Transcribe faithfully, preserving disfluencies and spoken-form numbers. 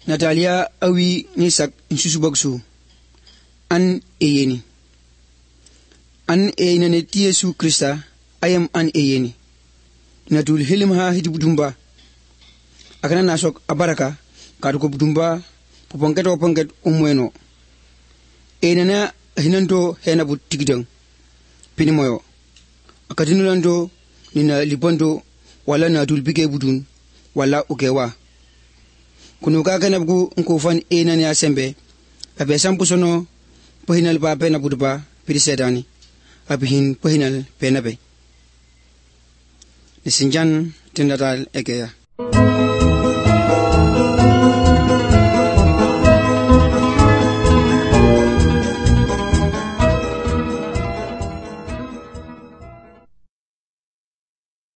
Natalia awi nisak nsusubagsu an eyeni an eyene ti Yesu Krista ayam an eyeni natul hilim ha hidi budumba akana nasok abaraka kaduko budumba pupongeto ponget umweno enena hinanto hena but tigidang pinimoyo akadinulando nina lipondo wala natul bige budun wala ukewa kunuka kana bugu nkufan enani asembe abe sampusono pohinal ba pena budba pirisedani abihin pohinal penabe nisinjan tindatal egeya